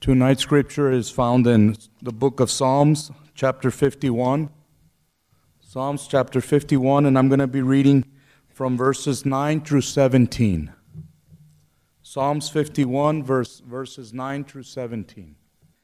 Tonight's scripture is found in the book of Psalms, chapter 51. Psalms chapter 51, and I'm going to be reading from verses 9 through 17. Psalms 51, verses 9 through 17.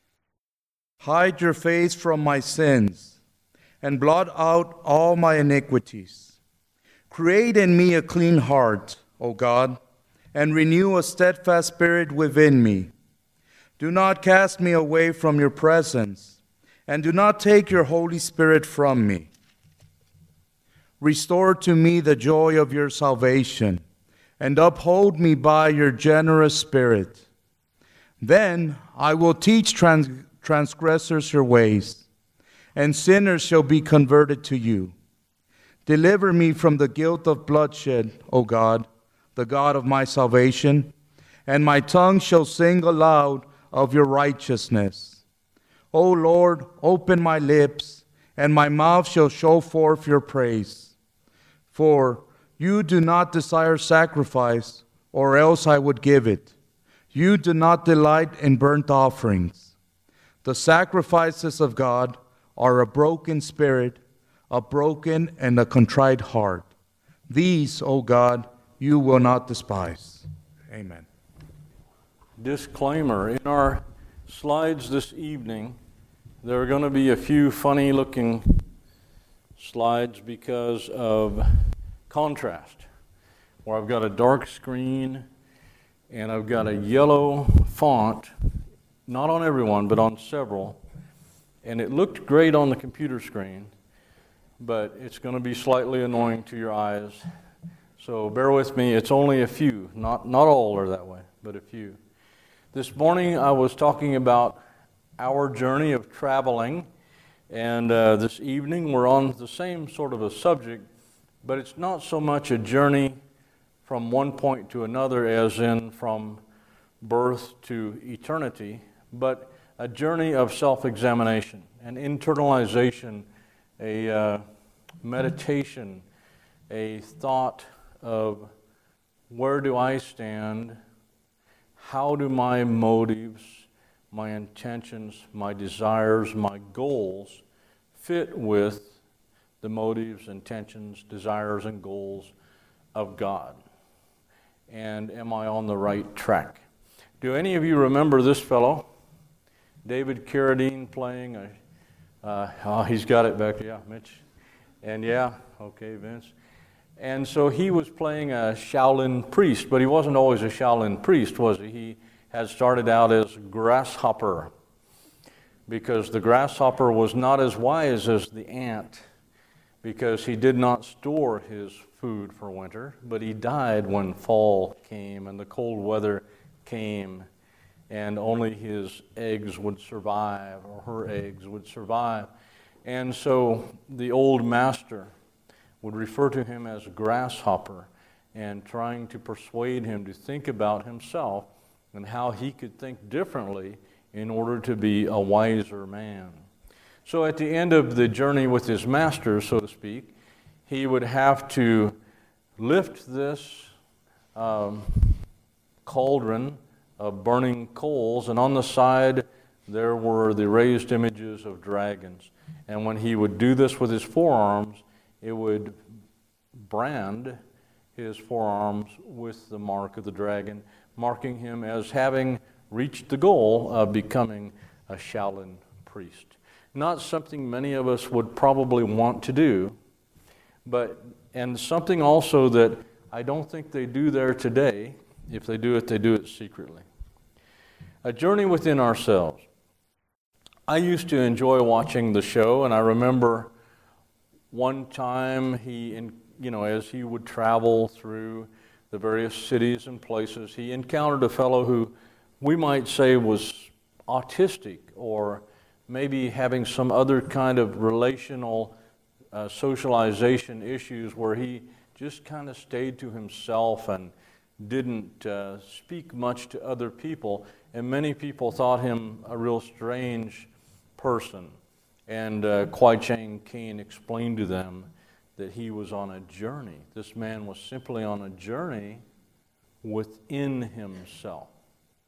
Hide your face from my sins, and blot out all my iniquities. Create in me a clean heart, O God, and renew a steadfast spirit within me. Do not cast me away from your presence, and do not take your Holy Spirit from me. Restore to me the joy of your salvation, and uphold me by your generous spirit. Then I will teach transgressors your ways, and sinners shall be converted to you. Deliver me from the guilt of bloodshed, O God, the God of my salvation, and my tongue shall sing aloud of your righteousness. O Lord, open my lips, and my mouth shall show forth your praise. For you do not desire sacrifice, or else I would give it. You do not delight in burnt offerings. The sacrifices of God are a broken spirit, a broken and a contrite heart. These, O God, you will not despise. Amen. Disclaimer, in our slides this evening, there are going to be a few funny looking slides because of contrast, where I've got a dark screen and I've got a yellow font, not on everyone, but on several, and it looked great on the computer screen, but it's going to be slightly annoying to your eyes, so bear with me. It's only a few, not all are that way, but a few. This morning I was talking about our journey of traveling, and this evening we're on the same sort of a subject, but it's not so much a journey from one point to another as in from birth to eternity, but a journey of self-examination, an internalization, a meditation, a thought of where do I stand. How do my motives, my intentions, my desires, my goals fit with the motives, intentions, desires, and goals of God? And am I on the right track? Do any of you remember this fellow? David Carradine playing he's got it back there, yeah, Mitch. And yeah, okay, Vince. And so he was playing a Shaolin priest, but he wasn't always a Shaolin priest, was he? He had started out as grasshopper, because the grasshopper was not as wise as the ant, because he did not store his food for winter, but he died when fall came and the cold weather came, and only his eggs would survive, or her eggs would survive. And so the old master would refer to him as a grasshopper and trying to persuade him to think about himself and how he could think differently in order to be a wiser man. So at the end of the journey with his master, so to speak, he would have to lift this cauldron of burning coals, and on the side there were the raised images of dragons. And when he would do this with his forearms, it would brand his forearms with the mark of the dragon, marking him as having reached the goal of becoming a Shaolin priest. Not something many of us would probably want to do, and something also that I don't think they do there today. If they do it secretly. A journey within ourselves. I used to enjoy watching the show, and I remember one time as he would travel through the various cities and places, he encountered a fellow who we might say was autistic, or maybe having some other kind of relational socialization issues where he just kind of stayed to himself and didn't speak much to other people, and many people thought him a real strange person. And Kwai Chang Caine explained to them that he was on a journey. This man was simply on a journey within himself.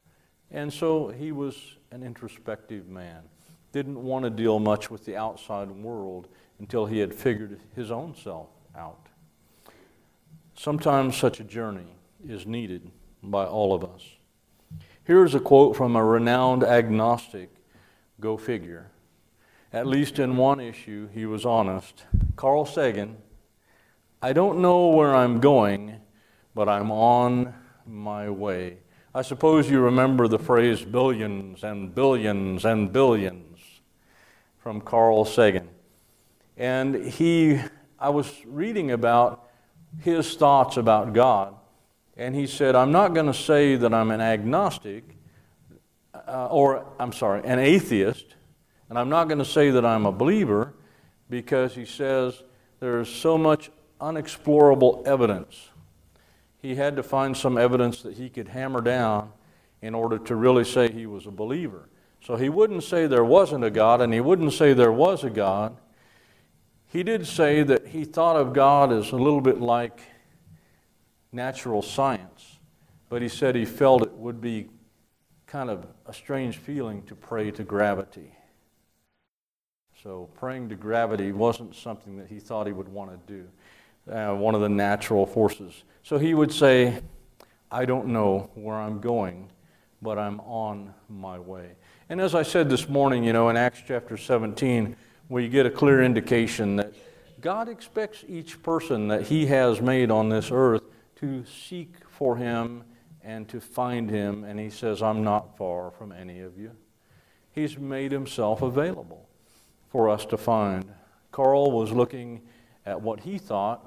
And so he was an introspective man. Didn't want to deal much with the outside world until he had figured his own self out. Sometimes such a journey is needed by all of us. Here's a quote from a renowned agnostic, go figure. At least in one issue, he was honest. Carl Sagan, "I don't know where I'm going, but I'm on my way." I suppose you remember the phrase billions and billions and billions from Carl Sagan. And I was reading about his thoughts about God, and he said, I'm not going to say that I'm an agnostic, an atheist, and I'm not going to say that I'm a believer, because he says there's so much unexplorable evidence. He had to find some evidence that he could hammer down in order to really say he was a believer. So he wouldn't say there wasn't a God, and he wouldn't say there was a God. He did say that he thought of God as a little bit like natural science, but he said he felt it would be kind of a strange feeling to pray to gravity. So praying to gravity wasn't something that he thought he would want to do, one of the natural forces. So he would say, I don't know where I'm going, but I'm on my way. And as I said this morning, in Acts chapter 17, we get a clear indication that God expects each person that he has made on this earth to seek for him and to find him. And he says, I'm not far from any of you. He's made himself available for us to find. Carl was looking at what he thought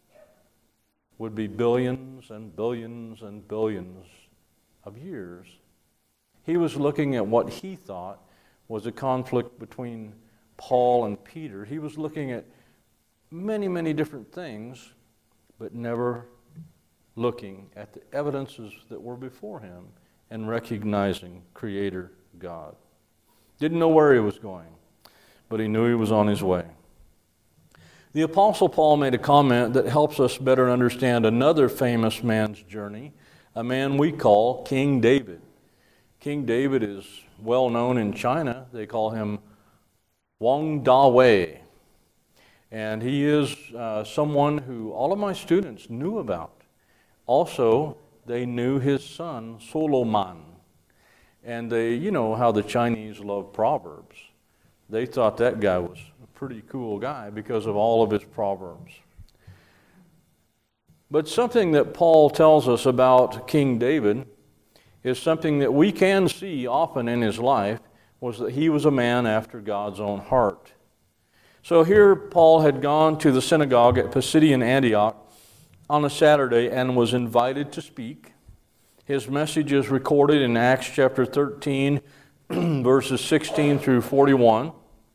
would be billions and billions and billions of years. He was looking at what he thought was a conflict between Paul and Peter. He was looking at many, many different things, but never looking at the evidences that were before him and recognizing Creator God. Didn't know where he was going, but he knew he was on his way. The Apostle Paul made a comment that helps us better understand another famous man's journey, a man we call King David. King David is well known in China. They call him Wang Dawei. And he is someone who all of my students knew about. Also, they knew his son, Solomon. And you know how the Chinese love proverbs. They thought that guy was a pretty cool guy because of all of his proverbs. But something that Paul tells us about King David is something that we can see often in his life, was that he was a man after God's own heart. So here Paul had gone to the synagogue at Pisidian Antioch on a Saturday and was invited to speak. His message is recorded in Acts chapter 13, verses 16 through 41.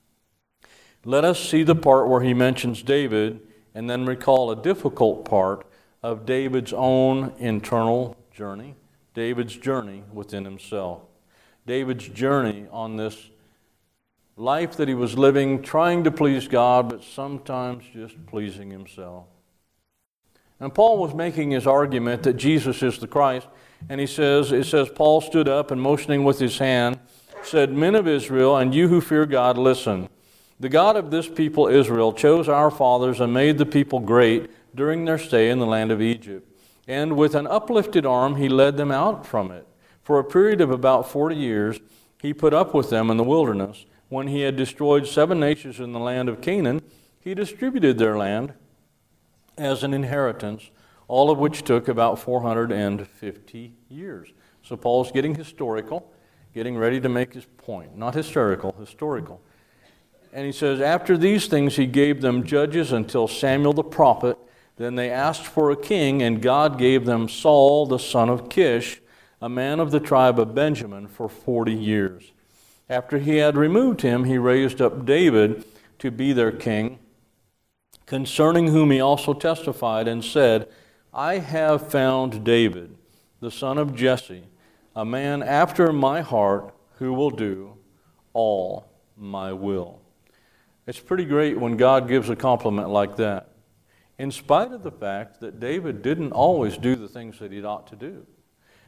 Let us see the part where he mentions David and then recall a difficult part of David's own internal journey, David's journey within himself, David's journey on this life that he was living, trying to please God, but sometimes just pleasing himself. And Paul was making his argument that Jesus is the Christ, and it says, Paul stood up and motioning with his hand, said, Men of Israel, and you who fear God, listen. The God of this people Israel chose our fathers and made the people great during their stay in the land of Egypt. And with an uplifted arm he led them out from it. For a period of about 40 years he put up with them in the wilderness. When he had destroyed 7 nations in the land of Canaan, he distributed their land as an inheritance, all of which took about 450 years. So Paul's getting historical, getting ready to make his point. Not hysterical, historical. And he says, after these things he gave them judges until Samuel the prophet. Then they asked for a king, and God gave them Saul the son of Kish, a man of the tribe of Benjamin, for 40 years. After he had removed him, he raised up David to be their king, concerning whom he also testified and said, I have found David, the son of Jesse, a man after my heart, who will do all my will. It's pretty great when God gives a compliment like that, in spite of the fact that David didn't always do the things that he ought to do.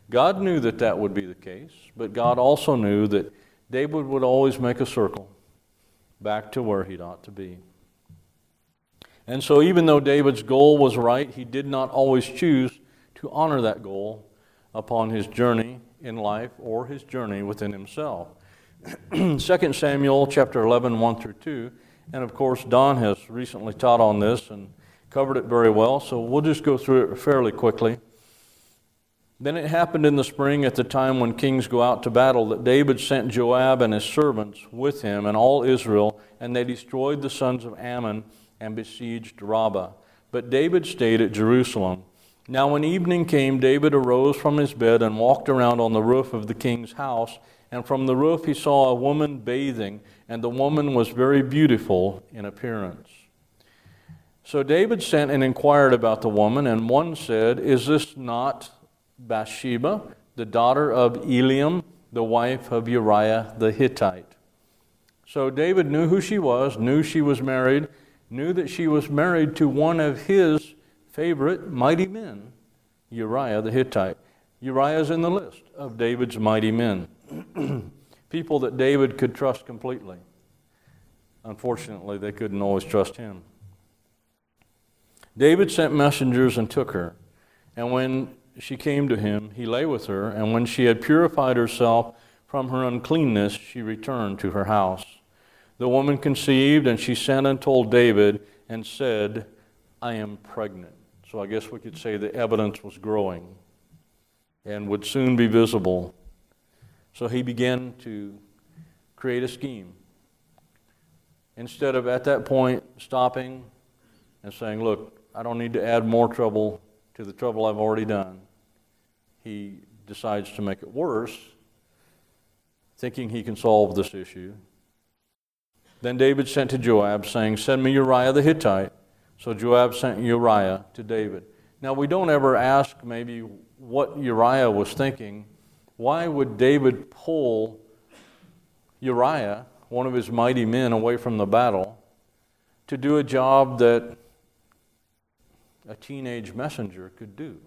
God knew that that would be the case, but God also knew that David would always make a circle back to where he'd ought to be. And so even though David's goal was right, he did not always choose to honor that goal upon his journey in life or his journey within himself. 2 Samuel chapter 11, 1 through 2, and of course Don has recently taught on this and covered it very well, so we'll just go through it fairly quickly. Then it happened in the spring at the time when kings go out to battle that David sent Joab and his servants with him and all Israel, and they destroyed the sons of Ammon and besieged Rabbah. But David stayed at Jerusalem. Now when evening came, David arose from his bed and walked around on the roof of the king's house, and from the roof he saw a woman bathing, and the woman was very beautiful in appearance. So David sent and inquired about the woman, and one said, "Is this not Bathsheba, the daughter of Eliam, the wife of Uriah the Hittite?" So David knew who she was, knew she was married, knew that she was married to one of his favorite mighty men, Uriah the Hittite. Uriah is in the list of David's mighty men, people that David could trust completely. Unfortunately, they couldn't always trust him. David sent messengers and took her, and when she came to him, he lay with her, and when she had purified herself from her uncleanness, she returned to her house. The woman conceived, and she sent and told David and said, "I am pregnant." So I guess we could say the evidence was growing and would soon be visible. So he began to create a scheme. Instead of at that point stopping and saying, "Look, I don't need to add more trouble to the trouble I've already done," he decides to make it worse, thinking he can solve this issue. Then David sent to Joab, saying, "Send me Uriah the Hittite." So Joab sent Uriah to David. Now, we don't ever ask maybe what Uriah was thinking. Why would David pull Uriah, one of his mighty men, away from the battle to do a job that a teenage messenger could do?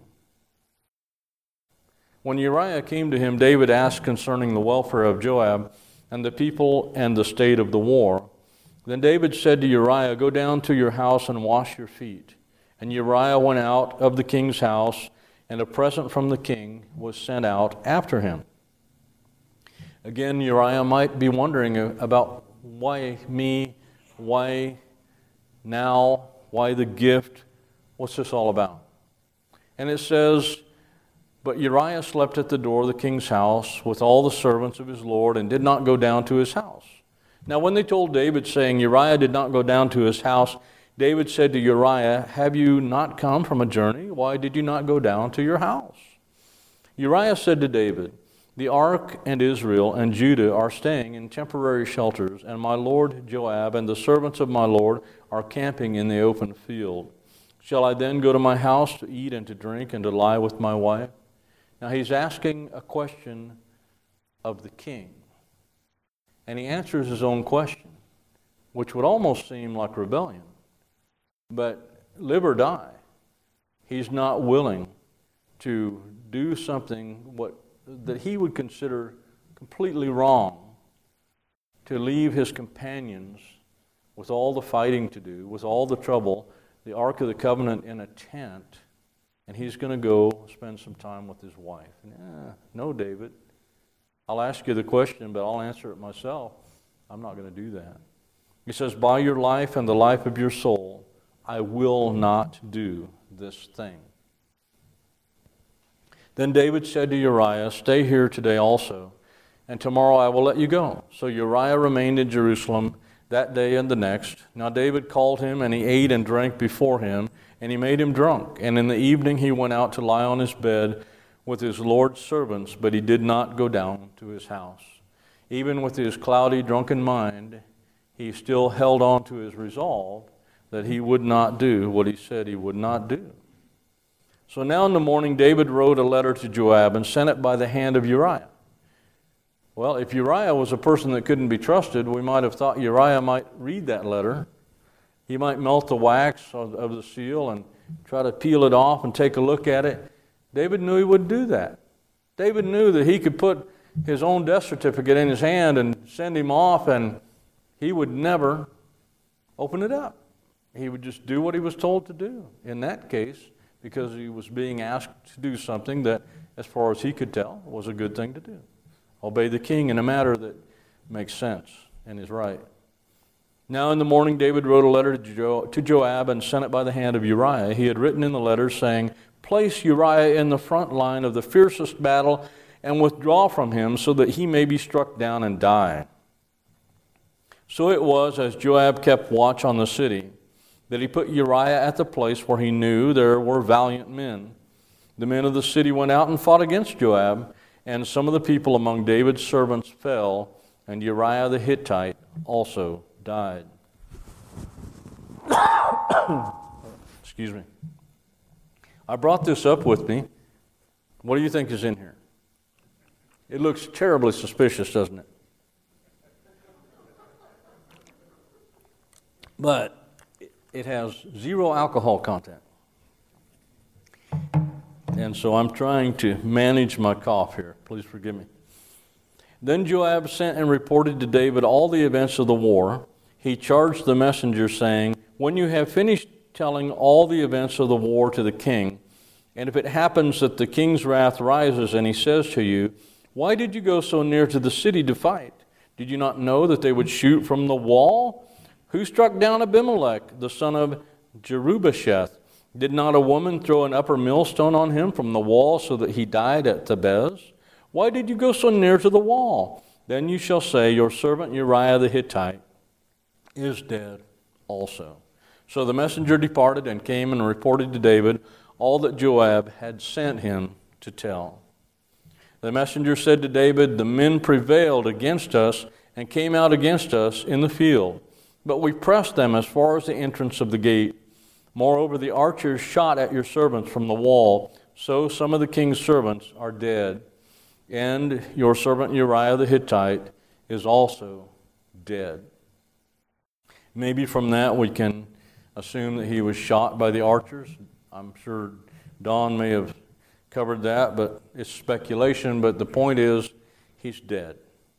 When Uriah came to him, David asked concerning the welfare of Joab and the people and the state of the war. Then David said to Uriah, "Go down to your house and wash your feet." And Uriah went out of the king's house, and a present from the king was sent out after him. Again, Uriah might be wondering about why me, why now, why the gift, what's this all about? And it says, "But Uriah slept at the door of the king's house with all the servants of his lord and did not go down to his house." Now when they told David, saying, "Uriah did not go down to his house," David said to Uriah, "Have you not come from a journey? Why did you not go down to your house?" Uriah said to David, "The ark and Israel and Judah are staying in temporary shelters, and my lord Joab and the servants of my lord are camping in the open field. Shall I then go to my house to eat and to drink and to lie with my wife?" Now he's asking a question of the king. And he answers his own question, which would almost seem like rebellion. But live or die, he's not willing to do something that he would consider completely wrong, to leave his companions with all the fighting to do, with all the trouble, the Ark of the Covenant in a tent, and he's going to go spend some time with his wife. No, David, I'll ask you the question, but I'll answer it myself. I'm not going to do that. He says, "By your life and the life of your soul, I will not do this thing." Then David said to Uriah, "Stay here today also, and tomorrow I will let you go." So Uriah remained in Jerusalem that day and the next. Now David called him, and he ate and drank before him, and he made him drunk. And in the evening he went out to lie on his bed with his Lord's servants, but he did not go down to his house. Even with his cloudy, drunken mind, he still held on to his resolve that he would not do what he said he would not do. So now in the morning, David wrote a letter to Joab and sent it by the hand of Uriah. Well, if Uriah was a person that couldn't be trusted, we might have thought Uriah might read that letter. He might melt the wax of the seal and try to peel it off and take a look at it. David knew he wouldn't do that. David knew that he could put his own death certificate in his hand and send him off, and he would never open it up. He would just do what he was told to do in that case, because he was being asked to do something that, as far as he could tell, was a good thing to do. Obey the king in a matter that makes sense and is right. Now in the morning, David wrote a letter to Joab and sent it by the hand of Uriah. He had written in the letter saying, "Place Uriah in the front line of the fiercest battle and withdraw from him so that he may be struck down and die." So it was, as Joab kept watch on the city, that he put Uriah at the place where he knew there were valiant men. The men of the city went out and fought against Joab, and some of the people among David's servants fell, and Uriah the Hittite also died. Excuse me. I brought this up with me. What do you think is in here? It looks terribly suspicious, doesn't it? But it has 0 alcohol content. And so I'm trying to manage my cough here. Please forgive me. Then Joab sent and reported to David all the events of the war. He charged the messenger, saying, "When you have finished telling all the events of the war to the king, and if it happens that the king's wrath rises and he says to you, 'Why did you go so near to the city to fight? Did you not know that they would shoot from the wall? Who struck down Abimelech, the son of Jerubasheth? Did not a woman throw an upper millstone on him from the wall so that he died at Thebez? Why did you go so near to the wall?' Then you shall say, 'Your servant Uriah the Hittite is dead also.'" So the messenger departed and came and reported to David all that Joab had sent him to tell. The messenger said to David, "The men prevailed against us and came out against us in the field, but we pressed them as far as the entrance of the gate. Moreover, the archers shot at your servants from the wall, so some of the king's servants are dead, and your servant Uriah the Hittite is also dead." Maybe from that we can assume that he was shot by the archers. I'm sure Don may have covered that, but it's speculation. But the point is, he's dead.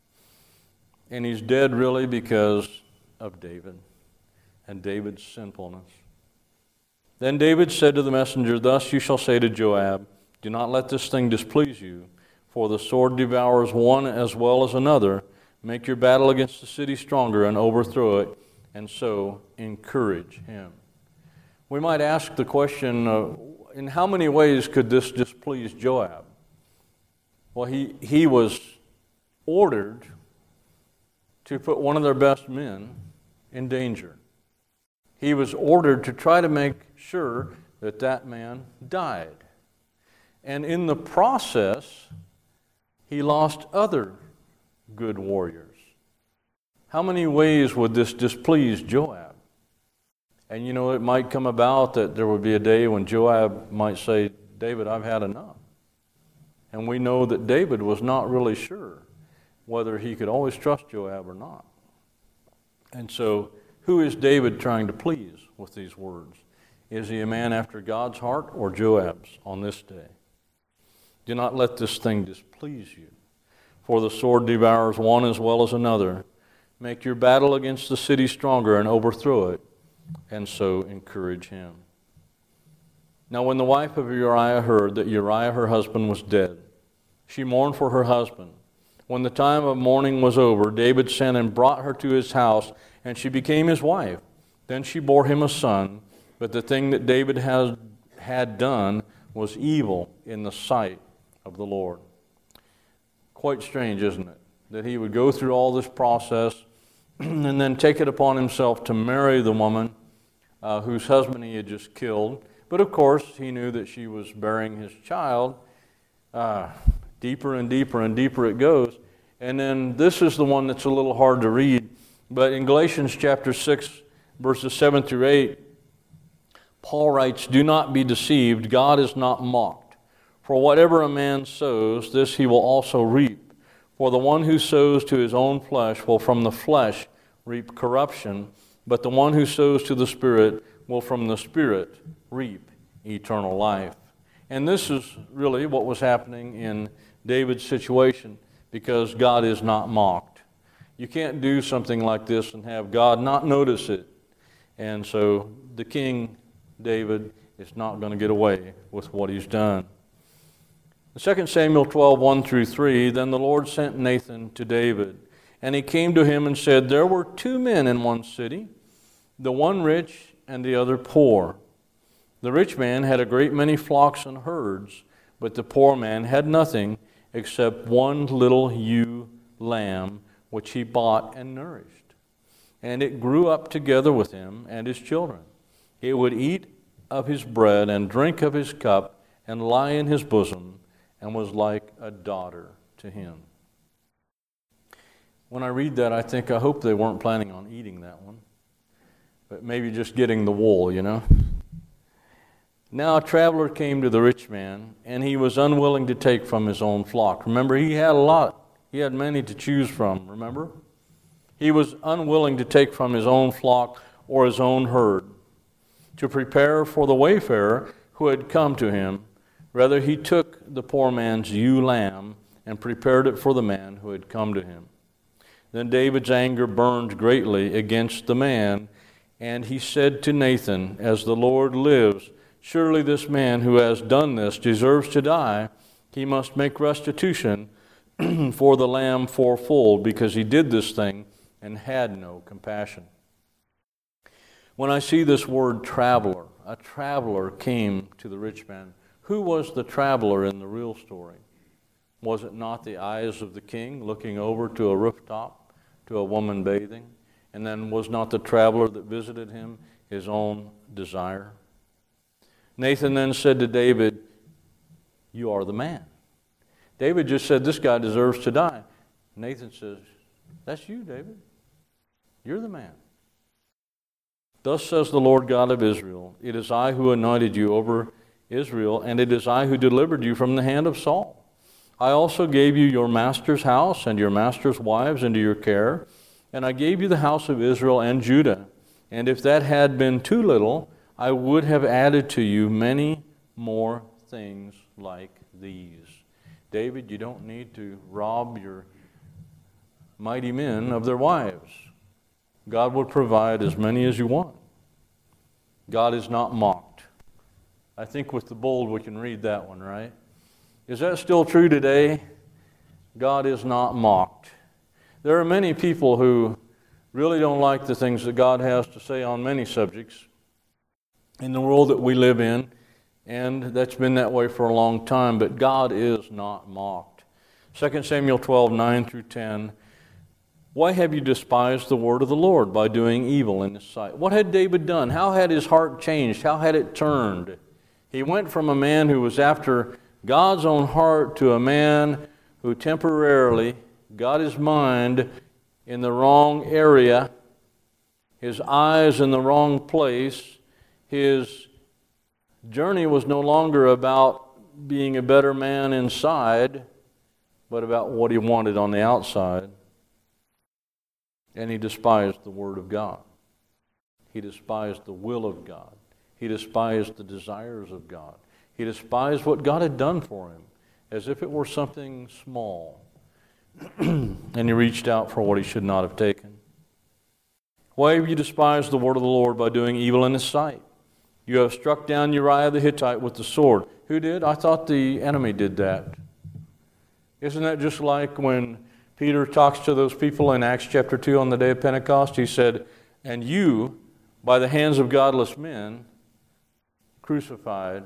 And he's dead really because of David and David's sinfulness. Then David said to the messenger, "Thus you shall say to Joab, 'Do not let this thing displease you, for the sword devours one as well as another. Make your battle against the city stronger and overthrow it, and so encourage him.'" We might ask the question, in how many ways could this displease Joab? Well, he was ordered to put one of their best men in danger. He was ordered to try to make sure that that man died. And in the process, he lost other good warriors. How many ways would this displease Joab? And you know, it might come about that there would be a day when Joab might say, "David, I've had enough." And we know that David was not really sure whether he could always trust Joab or not. And so, who is David trying to please with these words? Is he a man after God's heart or Joab's on this day? "Do not let this thing displease you, for the sword devours one as well as another. Make your battle against the city stronger and overthrow it, and so encourage him." Now when the wife of Uriah heard that Uriah her husband was dead, she mourned for her husband. When the time of mourning was over, David sent and brought her to his house, and she became his wife. Then she bore him a son, but the thing that David had done was evil in the sight of the Lord. Quite strange, isn't it? That he would go through all this process and then take it upon himself to marry the woman whose husband he had just killed. But of course, he knew that she was bearing his child. Deeper and deeper and deeper it goes. And then this is the one that's a little hard to read. But in Galatians chapter 6, verses 7 through 8, Paul writes, "Do not be deceived, God is not mocked. For whatever a man sows, this he will also reap. For the one who sows to his own flesh will from the flesh reap corruption, but the one who sows to the Spirit will from the Spirit reap eternal life." And this is really what was happening in David's situation because God is not mocked. You can't do something like this and have God not notice it. And so the king, David, is not going to get away with what he's done. In 2 Samuel 12, 1 through 3, then the Lord sent Nathan to David, and he came to him and said, there were 2 men in one city, the one rich and the other poor. The rich man had a great many flocks and herds, but the poor man had nothing except one little ewe lamb, which he bought and nourished. And it grew up together with him and his children. It would eat of his bread and drink of his cup and lie in his bosom, and was like a daughter to him. When I read that, I hope they weren't planning on eating that one, but maybe just getting the wool, you know. Now a traveler came to the rich man, and he was unwilling to take from his own flock. Remember, he had a lot. He had many to choose from, remember? He was unwilling to take from his own flock or his own herd to prepare for the wayfarer who had come to him. Rather, he took the poor man's ewe lamb and prepared it for the man who had come to him. Then David's anger burned greatly against the man, and he said to Nathan, as the Lord lives, surely this man who has done this deserves to die. He must make restitution for the lamb fourfold, because he did this thing and had no compassion. When I see this word traveler, a traveler came to the rich man. Who was the traveler in the real story? Was it not the eyes of the king looking over to a rooftop, to a woman bathing? And then was not the traveler that visited him his own desire? Nathan then said to David, you are the man. David just said, this guy deserves to die. Nathan says, that's you, David. You're the man. Thus says the Lord God of Israel, it is I who anointed you over Israel, and it is I who delivered you from the hand of Saul. I also gave you your master's house and your master's wives into your care, and I gave you the house of Israel and Judah. And if that had been too little, I would have added to you many more things like these. David, you don't need to rob your mighty men of their wives. God will provide as many as you want. God is not mocked. I think with the bold we can read that one, right? Is that still true today? God is not mocked. There are many people who really don't like the things that God has to say on many subjects in the world that we live in, and that's been that way for a long time, but God is not mocked. 2 Samuel 12, 9 through 10, why have you despised the word of the Lord by doing evil in his sight? What had David done? How had his heart changed? How had it turned? He went from a man who was after God's own heart to a man who temporarily got his mind in the wrong area, his eyes in the wrong place. His journey was no longer about being a better man inside, but about what he wanted on the outside. And he despised the Word of God. He despised the will of God. He despised the desires of God. He despised what God had done for him, as if it were something small. And he reached out for what he should not have taken. Why have you despised the word of the Lord by doing evil in his sight? You have struck down Uriah the Hittite with the sword. Who did? I thought the enemy did that. Isn't that just like when Peter talks to those people in Acts chapter 2 on the day of Pentecost? He said, and you, by the hands of godless men, crucified.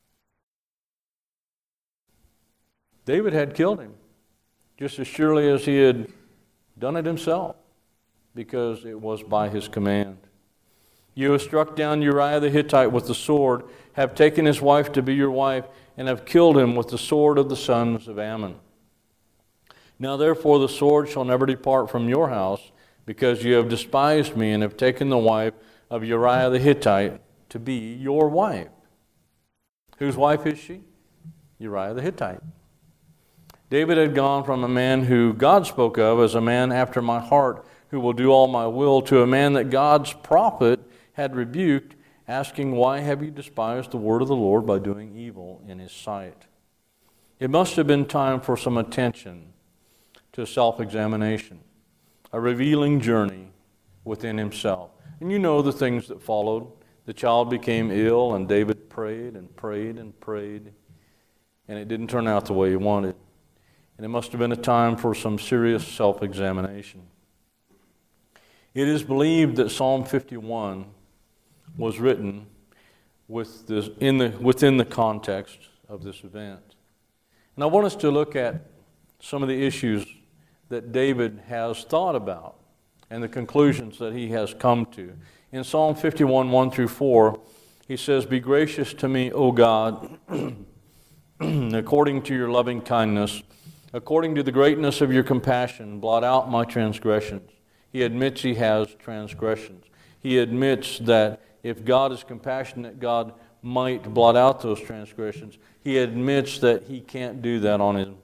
David had killed him just as surely as he had done it himself, because it was by his command. You have struck down Uriah the Hittite with the sword, have taken his wife to be your wife, and have killed him with the sword of the sons of Ammon. Now therefore the sword shall never depart from your house, because you have despised me and have taken the wife of Uriah the Hittite to be your wife. Whose wife is she? Uriah the Hittite. David had gone from a man who God spoke of as a man after my heart, who will do all my will, to a man that God's prophet had rebuked, asking, why have you despised the word of the Lord by doing evil in his sight? It must have been time for some attention to self-examination, a revealing journey within himself. And you know the things that followed. The child became ill, and David prayed and prayed and prayed, and it didn't turn out the way he wanted. And it must have been a time for some serious self-examination. It is believed that Psalm 51 was written within the context of this event. And I want us to look at some of the issues that David has thought about and the conclusions that he has come to. In Psalm 51, 1 through 4, he says, "Be gracious to me, O God, according to your loving kindness, according to the greatness of your compassion, blot out my transgressions." He admits he has transgressions. He admits that if God is compassionate, God might blot out those transgressions. He admits that he can't do that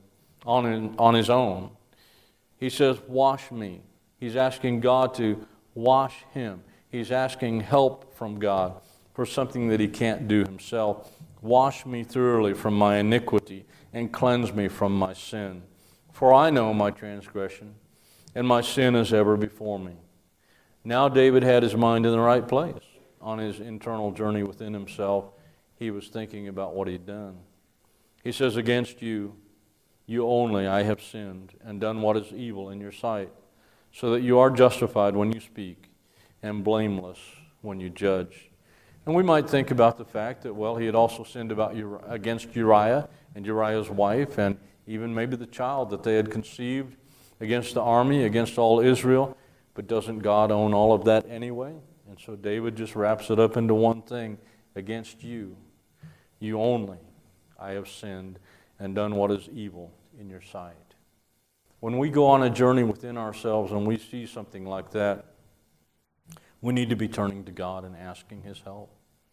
on his own. He says, "Wash me." He's asking God to wash him. He's asking help from God for something that he can't do himself. "Wash me thoroughly from my iniquity and cleanse me from my sin. For I know my transgression, and my sin is ever before me." Now David had his mind in the right place. On his internal journey within himself, he was thinking about what he'd done. He says, "Against you, you only, I have sinned and done what is evil in your sight, so that you are justified when you speak and blameless when you judge." And we might think about the fact that, well, he had also sinned against Uriah and Uriah's wife, and even maybe the child that they had conceived, against the army, against all Israel. But doesn't God own all of that anyway? And so David just wraps it up into one thing: against you, you only, I have sinned and done what is evil in your sight. When we go on a journey within ourselves and we see something like that, we need to be turning to God and asking his help.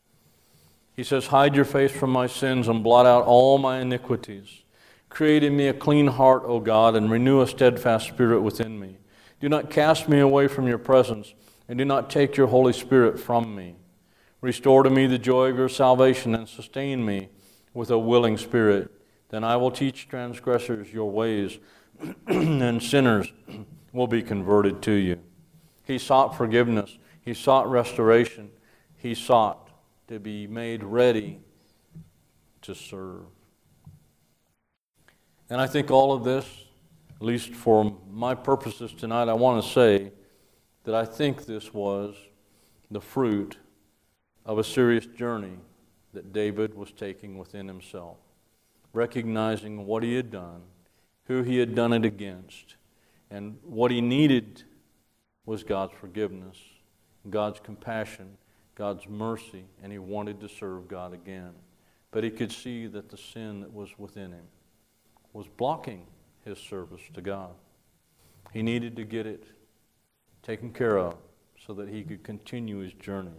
He says, "Hide your face from my sins and blot out all my iniquities. Create in me a clean heart, O God, and renew a steadfast spirit within me. Do not cast me away from your presence, and do not take your Holy Spirit from me. Restore to me the joy of your salvation, and sustain me with a willing spirit. Then I will teach transgressors your ways, and sinners will be converted to you." He sought forgiveness. He sought restoration. He sought to be made ready to serve. And I think all of this, at least for my purposes tonight, I want to say that I think this was the fruit of a serious journey that David was taking within himself, recognizing what he had done, who he had done it against, and what he needed was God's forgiveness, God's compassion, God's mercy, and he wanted to serve God again. But he could see that the sin that was within him was blocking his service to God. He needed to get it taken care of so that he could continue his journey.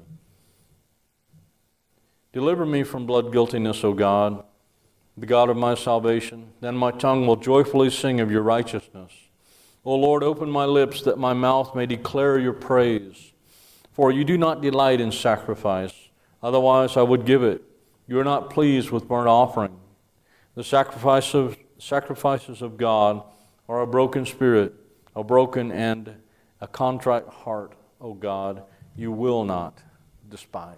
"Deliver me from blood guiltiness, O God, the God of my salvation. Then my tongue will joyfully sing of your righteousness. O Lord, open my lips that my mouth may declare your praise. For you do not delight in sacrifice, otherwise I would give it. You are not pleased with burnt offering. The sacrifices of God are a broken spirit, a broken and a contrite heart, O God, you will not despise."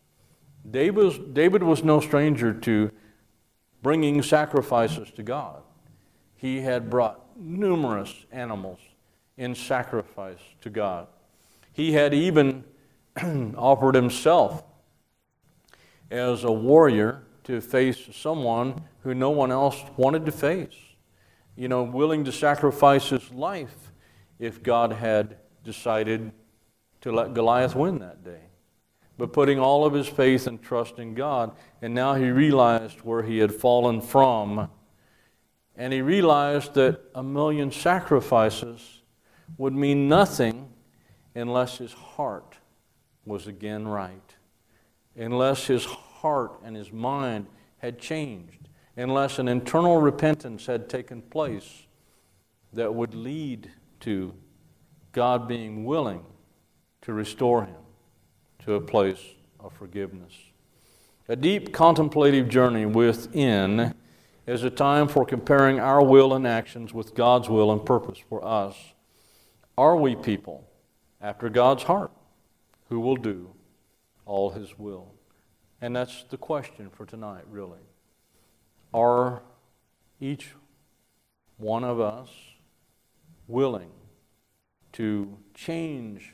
David was no stranger to bringing sacrifices to God. He had brought numerous animals in sacrifice to God. He had even offered himself as a warrior to face someone who no one else wanted to face. Willing to sacrifice his life if God had decided to let Goliath win that day. But putting all of his faith and trust in God, and now he realized where he had fallen from, and he realized that 1,000,000 sacrifices would mean nothing unless his heart was again right, unless his heart and his mind had changed, unless an internal repentance had taken place that would lead to God being willing to restore him to a place of forgiveness. A deep contemplative journey within is a time for comparing our will and actions with God's will and purpose for us. Are we people after God's heart who will do all His will? And that's the question for tonight, really. Are each one of us willing to change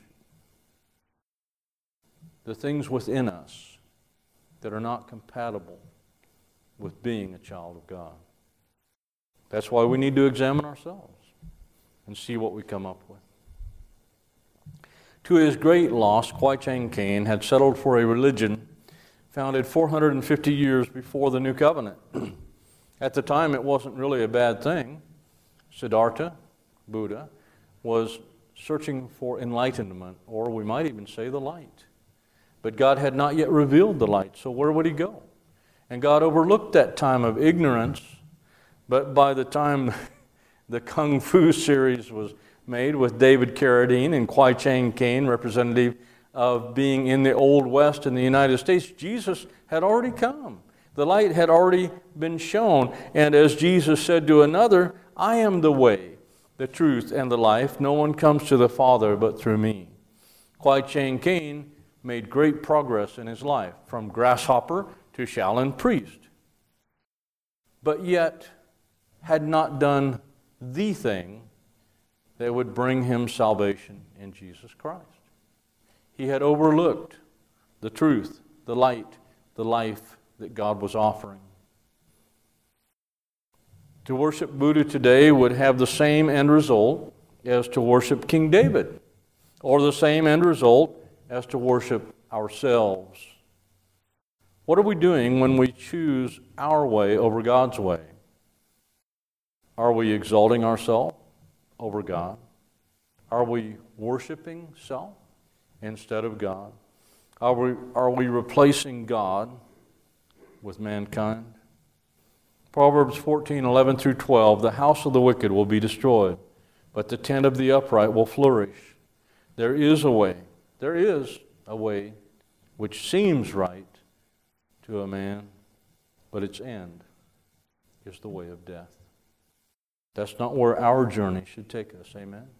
the things within us that are not compatible with being a child of God? That's why we need to examine ourselves and see what we come up with. To his great loss, Kwai Chang Caine had settled for a religion founded 450 years before the New Covenant. At the time, it wasn't really a bad thing. Siddhartha, Buddha, was searching for enlightenment, or we might even say the light. But God had not yet revealed the light, so where would he go? And God overlooked that time of ignorance, but by the time the Kung Fu series was made with David Carradine and Kwai Chang Caine, representative of being in the Old West in the United States, Jesus had already come. The light had already been shown. And as Jesus said to another, I am the way, the truth, and the life. No one comes to the Father but through me. Kwai Chang Caine made great progress in his life, from grasshopper to Shaolin priest, but yet had not done the thing that would bring him salvation in Jesus Christ. He had overlooked the truth, the light, the life that God was offering. To worship Buddha today would have the same end result as to worship King David, or the same end result as to worship ourselves. What are we doing when we choose our way over God's way? Are we exalting ourselves over God? Are we worshiping self instead of God? Are we replacing God with mankind? Proverbs 14:11 through 12, the house of the wicked will be destroyed, but the tent of the upright will flourish. There is a way which seems right to a man, but its end is the way of death. That's not where our journey should take us, amen?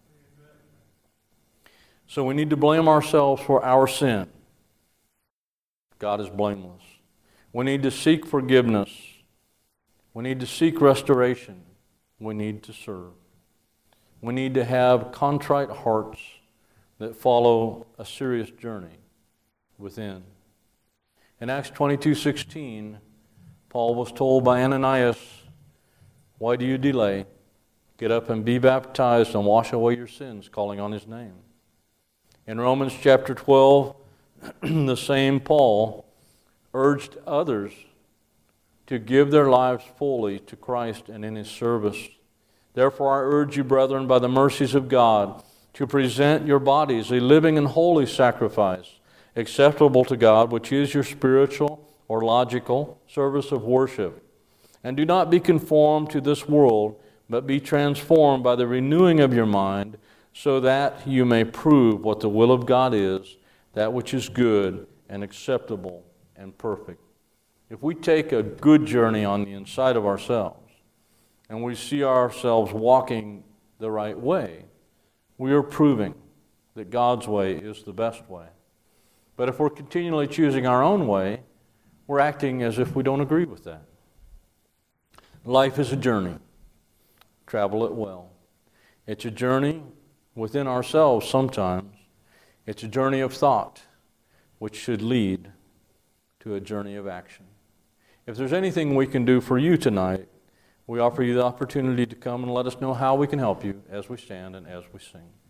So we need to blame ourselves for our sin. God is blameless. We need to seek forgiveness. We need to seek restoration. We need to serve. We need to have contrite hearts that follow a serious journey within. In Acts 22:16, Paul was told by Ananias, why do you delay? Get up and be baptized and wash away your sins, calling on his name. In Romans chapter 12, the same Paul urged others to give their lives fully to Christ and in his service. Therefore I urge you, brethren, by the mercies of God, to present your bodies a living and holy sacrifice, acceptable to God, which is your spiritual or logical service of worship. And do not be conformed to this world, but be transformed by the renewing of your mind, so that you may prove what the will of God is, that which is good and acceptable and perfect. If we take a good journey on the inside of ourselves, and we see ourselves walking the right way, we are proving that God's way is the best way. But if we're continually choosing our own way, we're acting as if we don't agree with that. Life is a journey. Travel it well. It's a journey within ourselves sometimes. It's a journey of thought, which should lead to a journey of action. If there's anything we can do for you tonight, we offer you the opportunity to come and let us know how we can help you as we stand and as we sing.